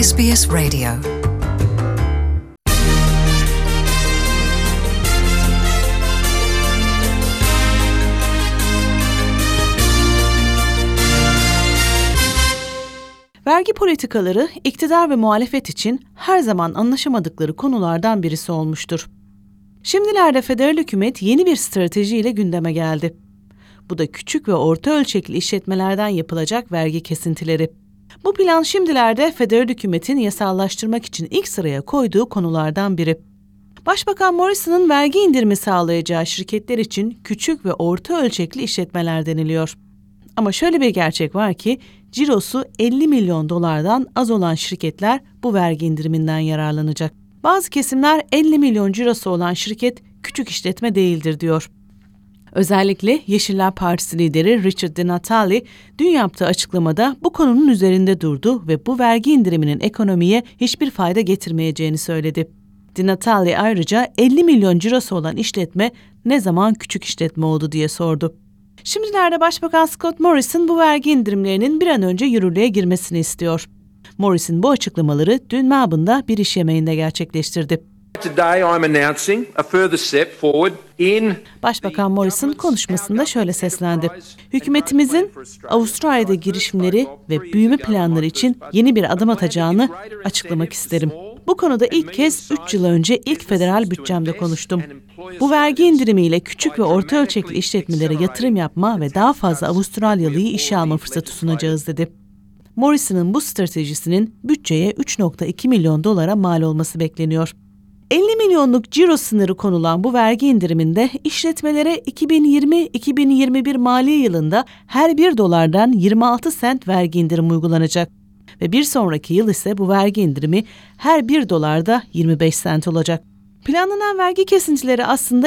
SBS Radio. Vergi politikaları iktidar ve muhalefet için her zaman anlaşamadıkları konulardan birisi olmuştur. Şimdilerde federal hükümet yeni bir stratejiyle gündeme geldi. Bu da küçük ve orta ölçekli işletmelerden yapılacak vergi kesintileri. Bu plan şimdilerde federal hükümetin yasallaştırmak için ilk sıraya koyduğu konulardan biri. Başbakan Morrison'ın vergi indirimi sağlayacağı şirketler için küçük ve orta ölçekli işletmeler deniliyor. Ama şöyle bir gerçek var ki, cirosu 50 milyon dolardan az olan şirketler bu vergi indiriminden yararlanacak. Bazı kesimler 50 milyon cirosu olan şirket küçük işletme değildir diyor. Özellikle Yeşiller Partisi lideri Richard DiNatale dün yaptığı açıklamada bu konunun üzerinde durdu ve bu vergi indiriminin ekonomiye hiçbir fayda getirmeyeceğini söyledi. DiNatale ayrıca 50 milyon cirosu olan işletme ne zaman küçük işletme oldu diye sordu. Şimdilerde Başbakan Scott Morrison bu vergi indirimlerinin bir an önce yürürlüğe girmesini istiyor. Morrison bu açıklamaları dün Melbourne'da bir iş yemeğinde gerçekleştirdi. Başbakan Morrison konuşmasında şöyle seslendi. Hükümetimizin Avustralya'da girişimleri ve büyüme planları için yeni bir adım atacağını açıklamak isterim. Bu konuda ilk kez 3 yıl önce ilk federal bütçemde konuştum. Bu vergi indirimiyle küçük ve orta ölçekli işletmelere yatırım yapma ve daha fazla Avustralyalıyı işe alma fırsatı sunacağız dedi. Morrison'ın bu stratejisinin bütçeye 3,2 milyon dolara mal olması bekleniyor. 50 milyonluk ciro sınırı konulan bu vergi indiriminde işletmelere 2020-2021 mali yılında her 1 dolardan 26 sent vergi indirimi uygulanacak. Ve bir sonraki yıl ise bu vergi indirimi her 1 dolarda 25 sent olacak. Planlanan vergi kesintileri aslında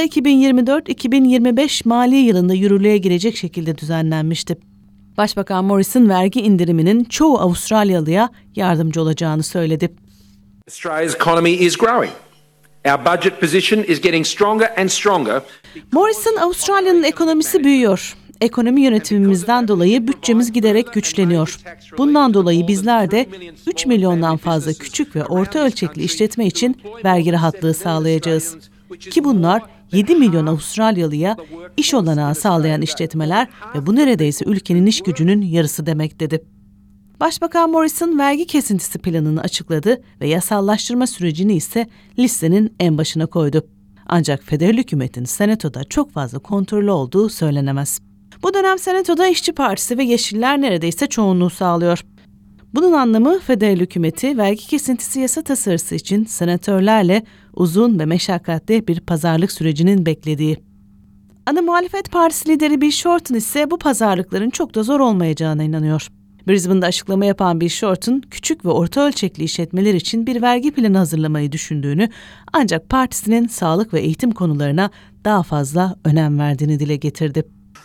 2024-2025 mali yılında yürürlüğe girecek şekilde düzenlenmişti. Başbakan Morrison vergi indiriminin çoğu Avustralyalıya yardımcı olacağını söyledi. Australia's economy is growing. Our budget position is getting stronger and stronger. Morrison, Avustralya'nın ekonomisi büyüyor. Ekonomi yönetimimizden dolayı bütçemiz giderek güçleniyor. Bundan dolayı bizler de 3 milyondan fazla küçük ve orta ölçekli işletme için vergi rahatlığı sağlayacağız. Ki bunlar 7 milyon Avustralyalıya iş olanağı sağlayan işletmeler ve bu neredeyse ülkenin iş gücünün yarısı demek dedi. Başbakan Morrison vergi kesintisi planını açıkladı ve yasallaştırma sürecini ise listenin en başına koydu. Ancak federal hükümetin Senato'da çok fazla kontrollü olduğu söylenemez. Bu dönem Senato'da İşçi Partisi ve Yeşiller neredeyse çoğunluğu sağlıyor. Bunun anlamı federal hükümeti vergi kesintisi yasa tasarısı için senatörlerle uzun ve meşakkatli bir pazarlık sürecinin beklediği. Ana muhalefet partisi lideri Bill Shorten ise bu pazarlıkların çok da zor olmayacağına inanıyor. Brisbane'da açıklama yapan Bill Shorten, küçük ve orta ölçekli işletmeler için bir vergi planı hazırlamayı düşündüğünü, ancak partisinin sağlık ve eğitim konularına daha fazla önem verdiğini dile getirdi.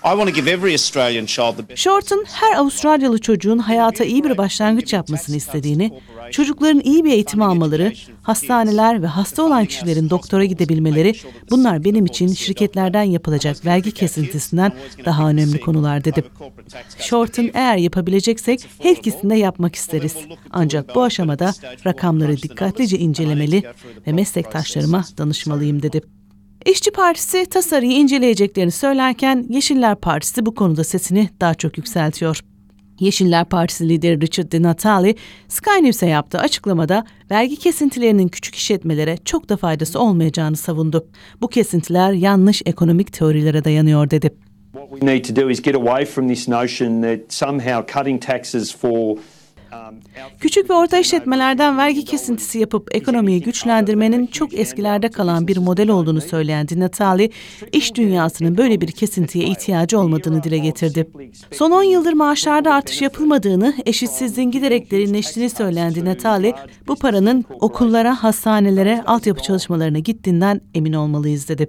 Shorten, her Avustralyalı çocuğun hayata iyi bir başlangıç yapmasını istediğini, çocukların iyi bir eğitim almaları, hastaneler ve hasta olan kişilerin doktora gidebilmeleri, bunlar benim için şirketlerden yapılacak vergi kesintisinden daha önemli konular dedi. Shorten, eğer yapabileceksek her ikisini de yapmak isteriz. Ancak bu aşamada rakamları dikkatlice incelemeli ve meslektaşlarıma danışmalıyım dedi. İşçi Partisi tasarıyı inceleyeceklerini söylerken Yeşiller Partisi bu konuda sesini daha çok yükseltiyor. Yeşiller Partisi lideri Richard DiNatale, Sky News'e yaptığı açıklamada vergi kesintilerinin küçük işletmelere çok da faydası olmayacağını savundu. Bu kesintiler yanlış ekonomik teorilere dayanıyor dedi. What we need to do is get away from this notion that somehow cutting taxes for Küçük ve orta işletmelerden vergi kesintisi yapıp ekonomiyi güçlendirmenin çok eskilerde kalan bir model olduğunu söyleyen DiNatale, iş dünyasının böyle bir kesintiye ihtiyacı olmadığını dile getirdi. Son 10 yıldır maaşlarda artış yapılmadığını, eşitsizliğin giderek derinleştiğini söyleyen DiNatale, bu paranın okullara, hastanelere, altyapı çalışmalarına gittiğinden emin olmalıyız dedi.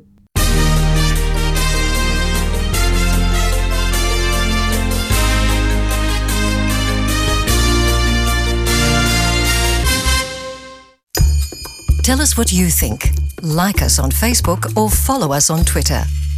Tell us what you think. Like us on Facebook or follow us on Twitter.